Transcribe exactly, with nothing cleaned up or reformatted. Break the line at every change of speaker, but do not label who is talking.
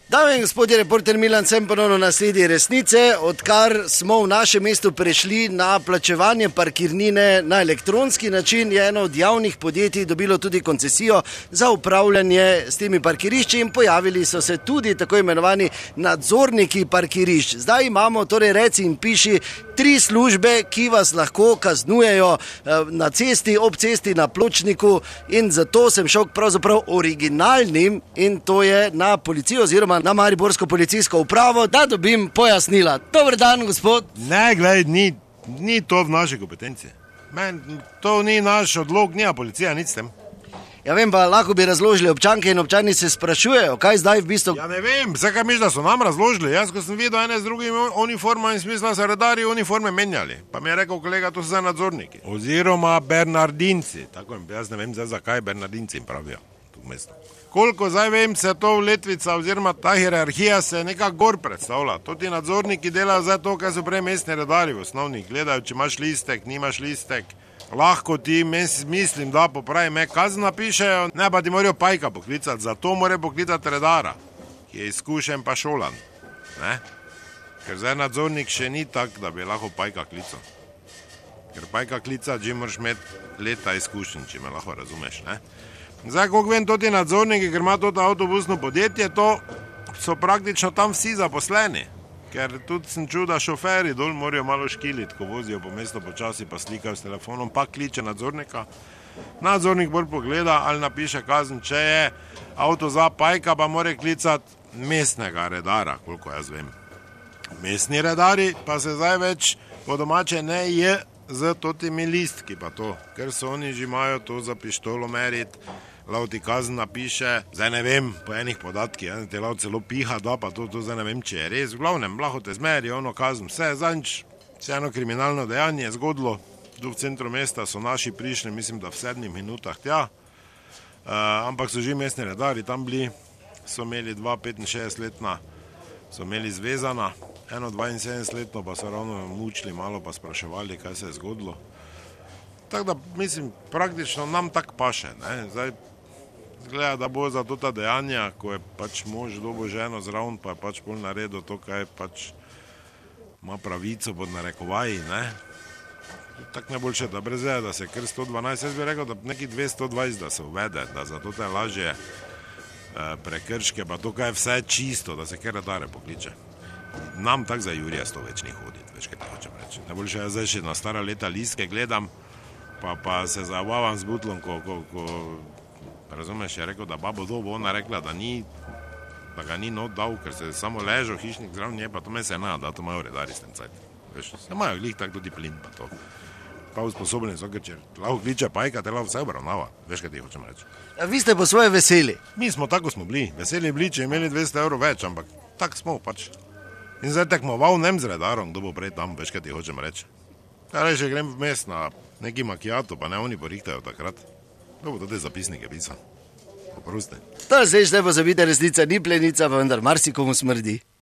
Dame in gospodje, reporter Milan, sem ponovno na sledi resnice, odkar smo v našem mestu prešli na plačevanje parkirnine na elektronski način, je eno od javnih podjetij dobilo tudi koncesijo za upravljanje s temi parkirišči in pojavili so se tudi tako imenovani nadzorniki parkirišč. Zdaj imamo, torej reci in piši, tri službe, ki vas lahko kaznujejo na cesti, ob cesti, na pločniku, in zato sem šel pravzaprav originalnim, in to je na policijo oziroma na mariborsko policijsko upravo, da dobim pojasnila. Dober dan, gospod.
Ne, glej, ni, ni to v naši kompetenci. Men, to ni naš odlog, nija policija, nič s tem.
Ja vem, pa lahko bi razložili, občanke in občani se sprašujejo, kaj zdaj v bistvu...
Ja ne vem, vse kaj misliš, da so nam razložili. Jaz, ko sem videl ene z drugimi uniformami, smisla se redari uniforme menjali. Pa mi je rekel kolega, to so zdaj nadzorniki. Oziroma Bernardinci. Tako, jaz ne vem zdaj, zakaj Bernardinci pravijo tu v mestu. Koliko zdaj vem, se to v Letvica oziroma ta hierarhija se nekako gor predstavlja. To ti nadzorniki delajo zdaj to, kaj so prej mestni redari v osnovnih. Gledajo, če imaš listek, nimaš listek. Lahko ti, mislim, da popravi me kazen napišejo, ne pa ti morajo pajka poklicati. Zato morajo poklicati redara, ki je izkušen pa šolan. Ne? Ker zdaj nadzornik še ni tak, da bi lahko pajka klical. Ker pajka klica, že moraš imeti leta izkušen, če me lahko razumeš. Ne? Zdaj, koliko vem, to ti nadzorniki, ker ima to avtobusno podjetje, to so praktično tam vsi zaposleni. Ker tudi sem čul, da šoferi dol morajo malo škiliti, ko vozijo po mestu počasi, pa slikajo s telefonom, pa kliče nadzornika. Nadzornik bolj pogleda ali napiše kazen, če je avto za pajka, pa mora klicati mestnega redara, koliko jaz vem. Mestni redari pa se zdaj več po domače ne je z totimi listki pa to, ker so oni že imajo to za pištolo meriti. Lahko ti kazen napiše, zdaj ne vem, po enih podatkih, ja, te lahko celo piha, da pa to, to zdaj ne vem, če je res. V glavnem, lahko te zmeri, ono kazen, vse, zadnjič se eno kriminalno dejanje zgodilo, tu v centru mesta so naši prišli, mislim, da v sedmih minutah tja, uh, ampak so že mestni redari tam bili, so imeli dva petinšestdesetletna, so imeli zvezana, eno dvainsedemdesetletno pa so ravno mučili malo pa spraševali, kaj se je zgodilo. Tako da, mislim, praktično nam tak paše, ne, zdaj, gleda, da bo za to ta dejanja, ko je pač mož dobo ženo zraven, pa je pač bolj naredil to, kaj pač ima pravico pod narekovaji, ne. Tako najboljše, da brez je, da se kar sto dvanajst, jaz bi rekel, da neki dvesto dvajset, da se uvede, da zato te lažje e, prekrške, pa to, kaj je vse čisto, da se kar redare pokliče. Nam tak za Jurija sto več ni hoditi, veš, kaj ti hočem reči. Najboljše, jaz zdaj še na stara leta listke gledam, pa, pa se zabavam z butlom, ko... ko, ko razumeš, je rekel, da babo dobo, ona rekla, da ni, da ga ni not dal, ker se samo ležo, hišnik zraven nje, pa to me se ne, da to imajo redari s tem cajt. Veš, se imajo glih tak tudi plin, pa to. Pa usposobljeni so, ker če lahko kliče pajka, te lahko vse obravnava. Veš, kaj ti hočem reči.
A vi ste po svoje veseli?
Mi smo tako smo bili. Veseli bili, če imeli dvesto evrov več, ampak tak smo pač. In zdaj tekmoval nem z redarom, kdo bo prej tam, veš, kaj ti hočem reči. Ja, reče, grem v mest na neki makijato, pa ne oni porihtajo takrat. To bo tudi zapisnike pisal. Poprosti.
To je zdaj, zdaj bo zavida resnica, ni plenica, pa vendar marsikomu smrdi.